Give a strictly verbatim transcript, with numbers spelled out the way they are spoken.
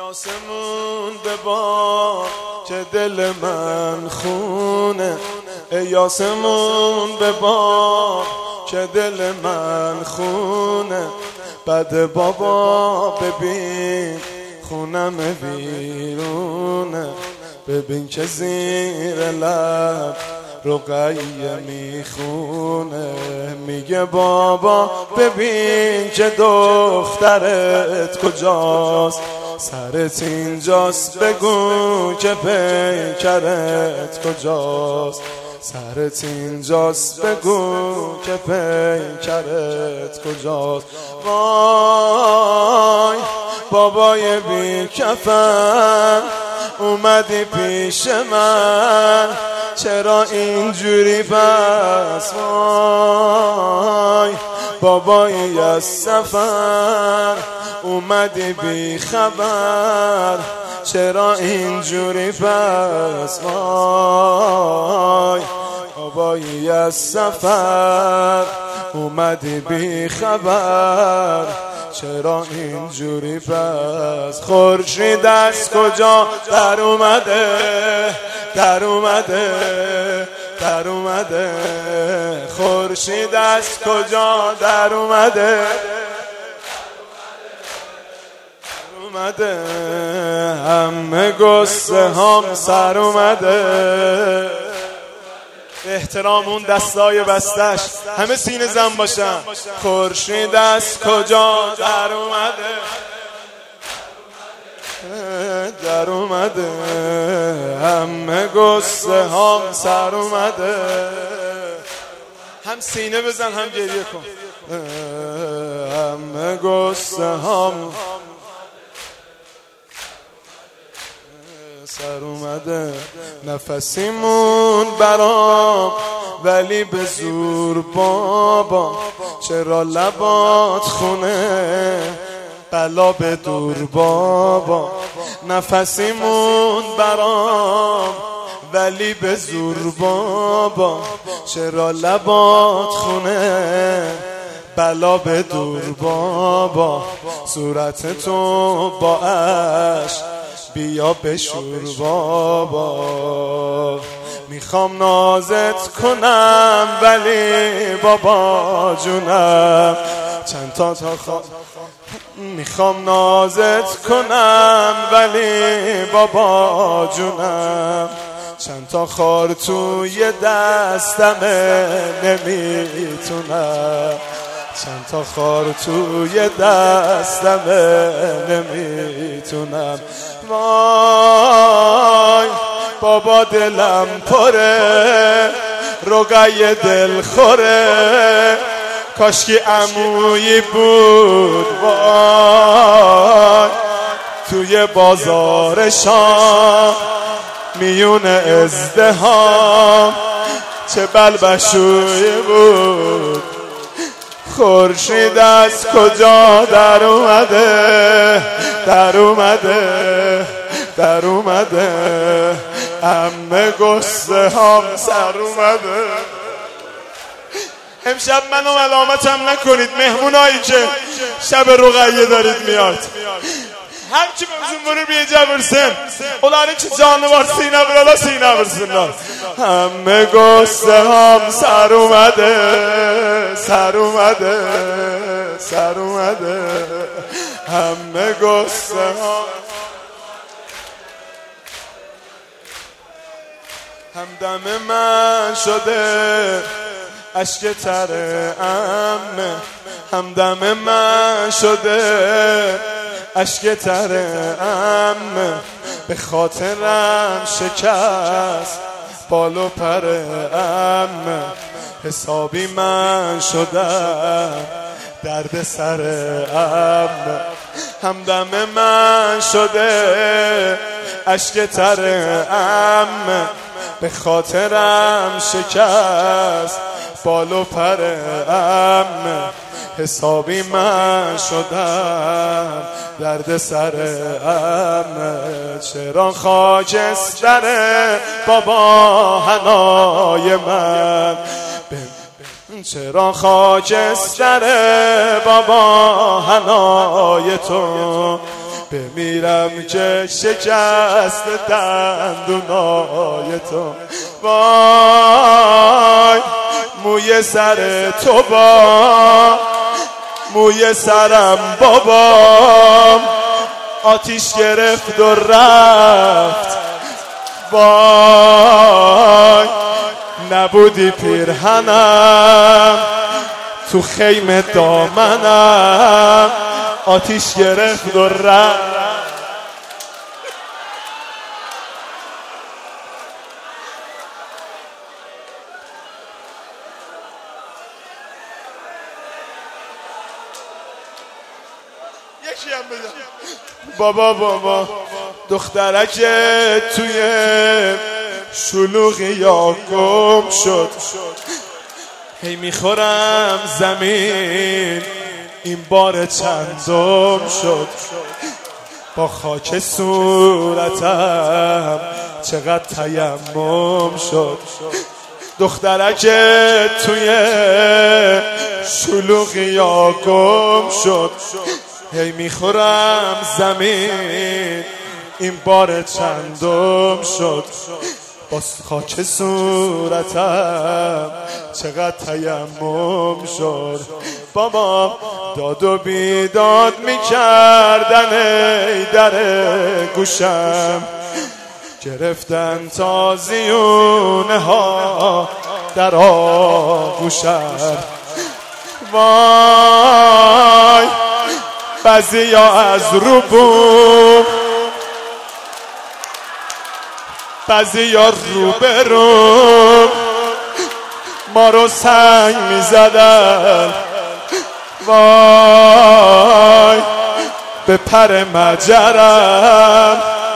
یاسمون به بار که دل من خونه، ای یاسمون به بار که دل من خونه. بعد بابا ببین خونم ویرونه، ببین که زیر لب رقیه میخونه. میگه بابا ببین که دخترت کجاست، سرت اینجاست بگو که پیکرت کجاست، سرت اینجاست بگو که پیکرت کجاست. وای بابای بی کفن اومدی پیش من، چرا اینجوری پس؟ وای بابایی از سفر اومدی بی خبر، چرا اینجوری پس؟ وای بابایی از سفر اومدی بی خبر، چرا اینجوری پس؟ خورشید از کجا در اومده، در اومده، در اومده. خورشید از کجا در اومده، در اومده. همه گسته هم سر اومده. احترام اون دستای بستش، همه سینه زن باشن. خورشید از کجا در اومده، در اومده. همه گسته هم سر اومده. هم سینه بزن هم گریه کن. همه گسته هم سر اومده. نفسیمون برام ولی به زور بابا، چرا لبات خونه بلا به دور بابا. نفسیمون برام ولی به زور بابا، چرا لبات خونه بلا به دور بابا. صورت تو با عشق بیا بشور بابا. میخوام نازت کنم ولی بابا جونم چند تا تا خواه. میخوام نازت کنم ولی بابا جونم چند تا خار توی دستمه نمیتونم، چند تا خار توی دستمه نمیتونم. وای بابا دلم پره، رقیه دل خوره، کاشکی عمویی بود. وای توی بازار شام میون ازدهام چه بلبشویی بود. خورشید از کجا در اومده، در اومده، در اومده. همه گسته هم سر اومده. امشب منو ملامتم نکنید مهمونایی که شب رقیه دارید میاد. همچی بمزون برو بیه جبرسن اولانی که جانوار سینه برالا سینه برسن. همه گسته هم سر اومده، سر اومده، سر اومده. همه گسته هم همدم من شده اشک تر امه، همدم من شده اشک تر امه. به خاطرم شکست بال و پر امه، حسابی من شدم درد سر امه. همدم من شده اشک تر امه، به خاطرم شکست بال و پر امه، حسابی من شدم درد سر امه. چرا خاکستر بابا حنای من، چرا خاکستر بابا حنای تو بمیرم که شکست دندونای تو. وای موی سر تو با موی سرم بابام آتیش گرفت و رفت. وای نبودی پیرهنم تو خیمه دامنم آتیش گرفت و رفت. یکی هم بزن. بابا بابا دخترک توی شلوغی یا گم شد. هی میخورم زمین این بار چندم شد. با خاک صورتم چقدر تیمم شد. دخترک توی شلوغی یا گم شد. هی میخورم زمین این بار چندم شد. با خاک صورتم چقدر تیمم شد. بابا داد و بیداد میکردن ای در گوشم. گرفتن تازیونه ها در آغوشم. وای بعضی ها از رو بوم بعضی ها رو برم ما رو سنگ می زدن. وای به پر مجرم